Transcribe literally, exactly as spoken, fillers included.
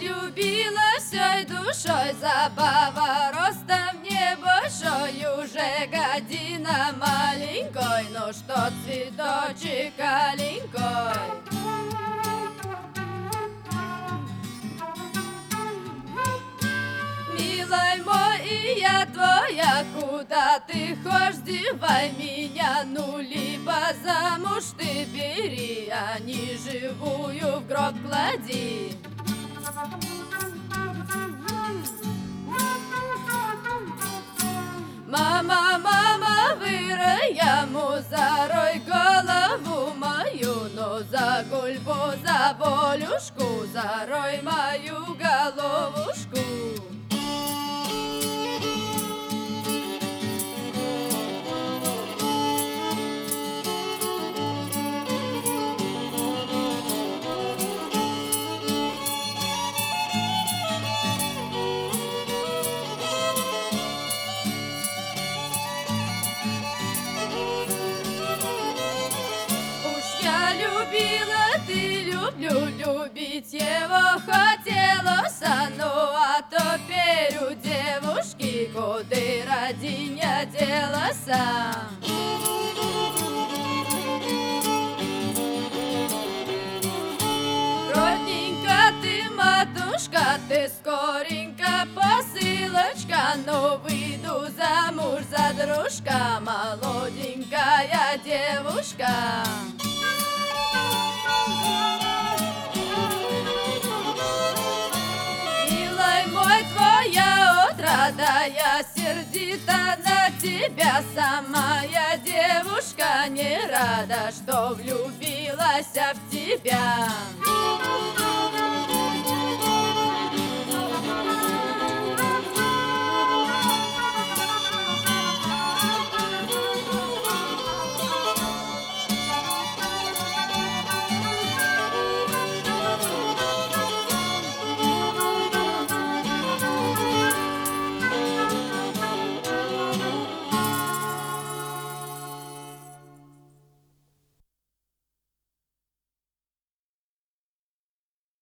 любила всей душой, забава ростом небольшой, уже година маленькой, ну что цветочек аленькой. Милый мой, и я твоя, куда ты хочешь, девай меня, ну либо замуж ты бери, а не живую в гроб клади. Мама, мама, вырой яму, зарой голову мою, но за гульбу, за волюшку, зарой мою головушку. Любила, ты люблю, любить его хотелось, ну а теперь у девушки годы ради не делась. Родненька ты, матушка, ты скоренько посылочка, но выйду замуж за дружка, молоденькая девушка. Твоя отрада, я сердита на тебя, самая девушка не рада, что влюбилась в тебя.